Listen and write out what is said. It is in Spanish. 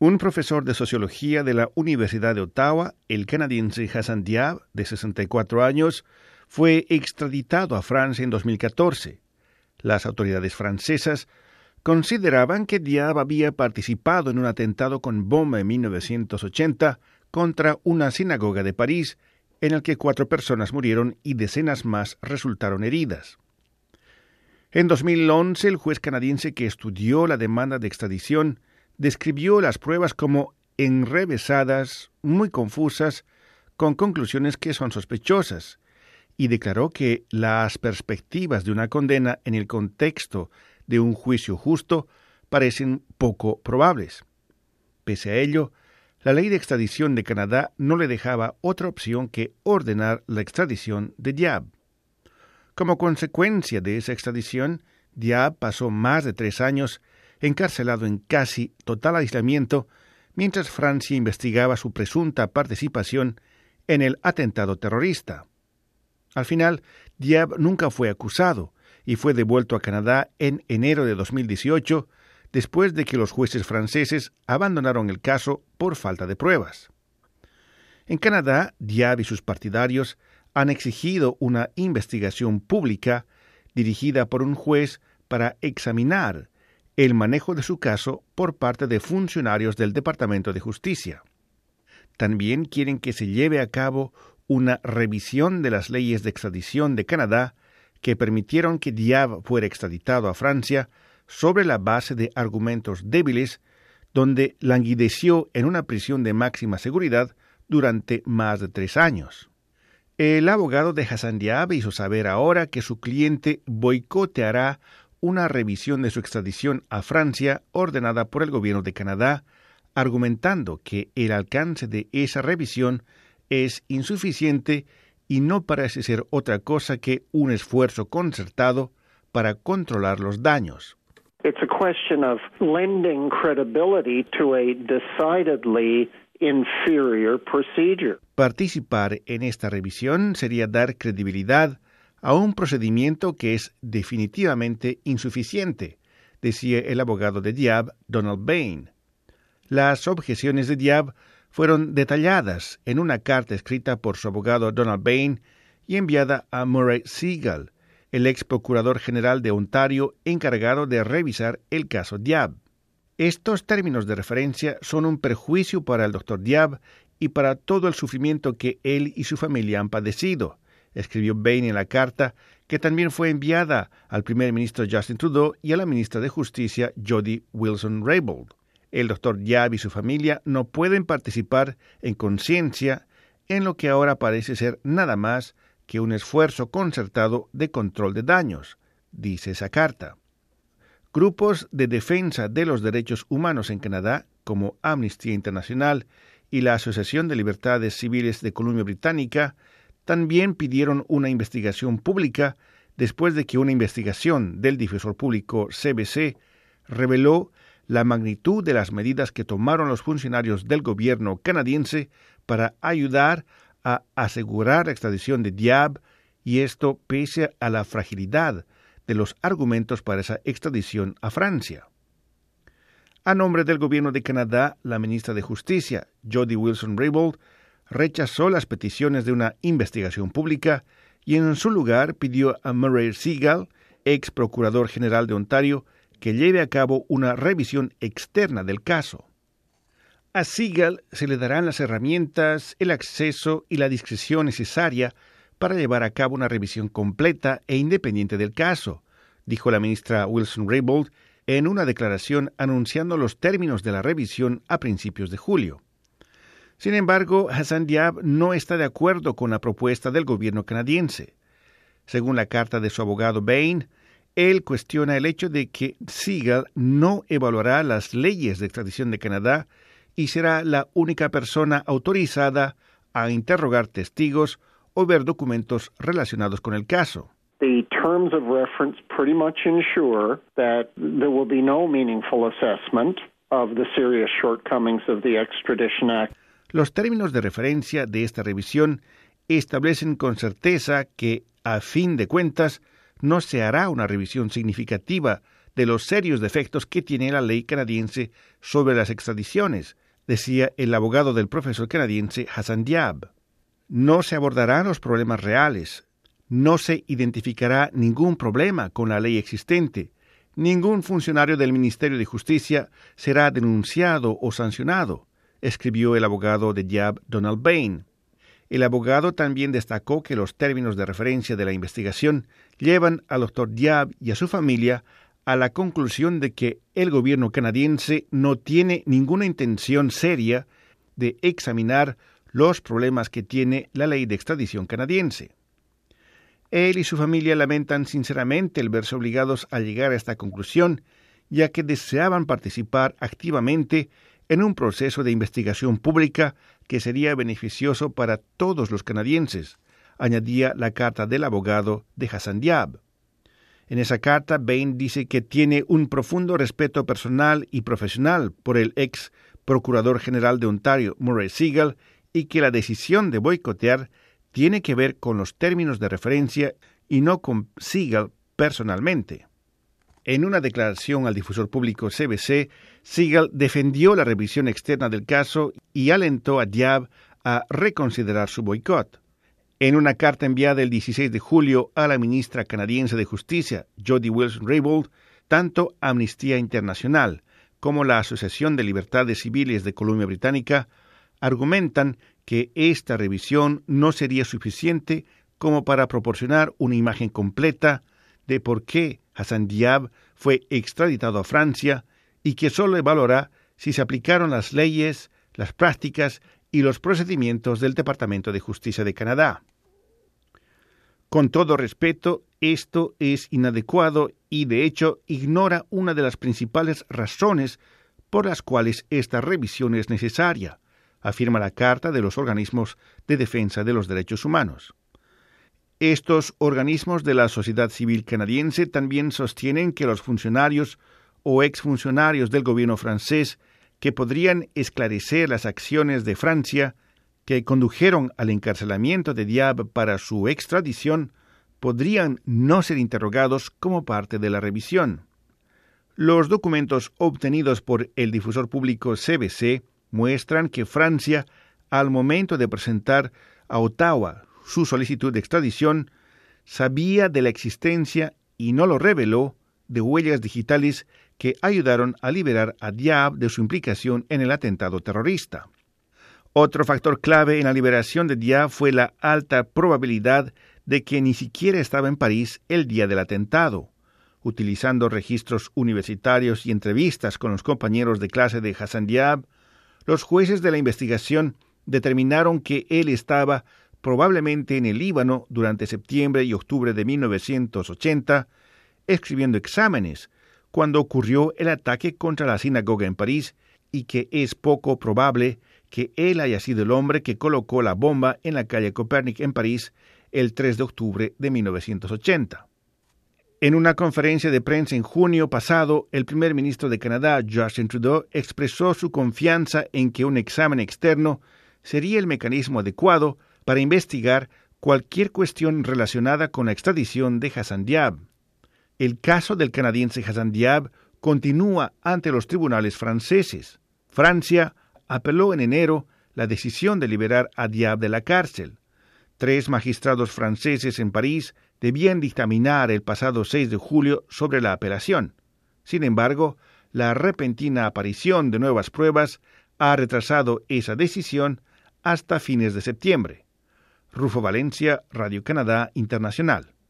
Un profesor de sociología de la Universidad de Ottawa, el canadiense Hassan Diab, de 64 años, fue extraditado a Francia en 2014. Las autoridades francesas consideraban que Diab había participado en un atentado con bomba en 1980 contra una sinagoga de París, en el que 4 personas murieron y decenas más resultaron heridas. En 2011, el juez canadiense que estudió la demanda de extradición describió las pruebas como enrevesadas, muy confusas, con conclusiones que son sospechosas, y declaró que las perspectivas de una condena en el contexto de un juicio justo parecen poco probables. Pese a ello, la ley de extradición de Canadá no le dejaba otra opción que ordenar la extradición de Diab. Como consecuencia de esa extradición, Diab pasó más de 3 años encarcelado en casi total aislamiento, mientras Francia investigaba su presunta participación en el atentado terrorista. Al final, Diab nunca fue acusado y fue devuelto a Canadá en enero de 2018, después de que los jueces franceses abandonaron el caso por falta de pruebas. En Canadá, Diab y sus partidarios han exigido una investigación pública dirigida por un juez para examinar el manejo de su caso por parte de funcionarios del Departamento de Justicia. También quieren que se lleve a cabo una revisión de las leyes de extradición de Canadá que permitieron que Diab fuera extraditado a Francia sobre la base de argumentos débiles, donde languideció en una prisión de máxima seguridad durante más de 3 años. El abogado de Hassan Diab hizo saber ahora que su cliente boicoteará una revisión de su extradición a Francia ordenada por el gobierno de Canadá, argumentando que el alcance de esa revisión es insuficiente y no parece ser otra cosa que un esfuerzo concertado para controlar los daños. It's a question of lending credibility to a decidedly inferior procedure. Participar en esta revisión sería dar credibilidad a un procedimiento que es definitivamente insuficiente, decía el abogado de Diab, Donald Bain. Las objeciones de Diab fueron detalladas en una carta escrita por su abogado Donald Bain y enviada a Murray Segal, el ex procurador general de Ontario encargado de revisar el caso Diab. Estos términos de referencia son un perjuicio para el Dr. Diab y para todo el sufrimiento que él y su familia han padecido, escribió Bain en la carta, que también fue enviada al primer ministro Justin Trudeau y a la ministra de Justicia Jody Wilson-Raybould. El Dr. Diab y su familia no pueden participar en conciencia en lo que ahora parece ser nada más que un esfuerzo concertado de control de daños, dice esa carta. Grupos de defensa de los derechos humanos en Canadá, como Amnistía Internacional y la Asociación de Libertades Civiles de Columbia Británica, también pidieron una investigación pública después de que una investigación del Defensor Público CBC reveló la magnitud de las medidas que tomaron los funcionarios del gobierno canadiense para ayudar a asegurar la extradición de Diab, y esto pese a la fragilidad de los argumentos para esa extradición a Francia. A nombre del gobierno de Canadá, la ministra de Justicia, Jody Wilson-Raybould, rechazó las peticiones de una investigación pública y en su lugar pidió a Murray Segal, ex procurador general de Ontario, que lleve a cabo una revisión externa del caso. A Segal se le darán las herramientas, el acceso y la discreción necesaria para llevar a cabo una revisión completa e independiente del caso, dijo la ministra Wilson-Raybould en una declaración anunciando los términos de la revisión a principios de julio. Sin embargo, Hassan Diab no está de acuerdo con la propuesta del gobierno canadiense. Según la carta de su abogado Bain, él cuestiona el hecho de que Segal no evaluará las leyes de extradición de Canadá y será la única persona autorizada a interrogar testigos o ver documentos relacionados con el caso. The terms of reference pretty much ensure that there will be no meaningful assessment of the serious shortcomings of the Extradition Act. Los términos de referencia de esta revisión establecen con certeza que, a fin de cuentas, no se hará una revisión significativa de los serios defectos que tiene la ley canadiense sobre las extradiciones, decía el abogado del profesor canadiense Hassan Diab. No se abordarán los problemas reales, no se identificará ningún problema con la ley existente, ningún funcionario del Ministerio de Justicia será denunciado o sancionado, escribió el abogado de Diab, Donald Bain. El abogado también destacó que los términos de referencia de la investigación llevan al Dr. Diab y a su familia a la conclusión de que el gobierno canadiense no tiene ninguna intención seria de examinar los problemas que tiene la ley de extradición canadiense. Él y su familia lamentan sinceramente el verse obligados a llegar a esta conclusión, ya que deseaban participar activamente en un proceso de investigación pública que sería beneficioso para todos los canadienses, añadía la carta del abogado de Hassan Diab. En esa carta, Bain dice que tiene un profundo respeto personal y profesional por el ex procurador general de Ontario, Murray Segal, y que la decisión de boicotear tiene que ver con los términos de referencia y no con Segal personalmente. En una declaración al difusor público CBC, Segal defendió la revisión externa del caso y alentó a Diab a reconsiderar su boicot. En una carta enviada el 16 de julio a la ministra canadiense de Justicia, Jody Wilson-Raybould, tanto Amnistía Internacional como la Asociación de Libertades Civiles de Columbia Británica argumentan que esta revisión no sería suficiente como para proporcionar una imagen completa de por qué Hassan Diab fue extraditado a Francia y que solo evaluará si se aplicaron las leyes, las prácticas y los procedimientos del Departamento de Justicia de Canadá. Con todo respeto, esto es inadecuado y, de hecho, ignora una de las principales razones por las cuales esta revisión es necesaria, afirma la Carta de los Organismos de Defensa de los Derechos Humanos. Estos organismos de la sociedad civil canadiense también sostienen que los funcionarios o exfuncionarios del gobierno francés que podrían esclarecer las acciones de Francia que condujeron al encarcelamiento de Diab para su extradición podrían no ser interrogados como parte de la revisión. Los documentos obtenidos por el difusor público CBC muestran que Francia, al momento de presentar a Ottawa su solicitud de extradición, sabía de la existencia y no lo reveló de huellas digitales que ayudaron a liberar a Diab de su implicación en el atentado terrorista. Otro factor clave en la liberación de Diab fue la alta probabilidad de que ni siquiera estaba en París el día del atentado. Utilizando registros universitarios y entrevistas con los compañeros de clase de Hassan Diab, los jueces de la investigación determinaron que él estaba probablemente en el Líbano durante septiembre y octubre de 1980, escribiendo exámenes cuando ocurrió el ataque contra la sinagoga en París y que es poco probable que él haya sido el hombre que colocó la bomba en la calle Copernic en París el 3 de octubre de 1980. En una conferencia de prensa en junio pasado, el primer ministro de Canadá, Justin Trudeau, expresó su confianza en que un examen externo sería el mecanismo adecuado para investigar cualquier cuestión relacionada con la extradición de Hassan Diab. El caso del canadiense Hassan Diab continúa ante los tribunales franceses. Francia apeló en enero la decisión de liberar a Diab de la cárcel. 3 magistrados franceses en París debían dictaminar el pasado 6 de julio sobre la apelación. Sin embargo, la repentina aparición de nuevas pruebas ha retrasado esa decisión hasta fines de septiembre. Rufo Valencia, Radio Canadá Internacional.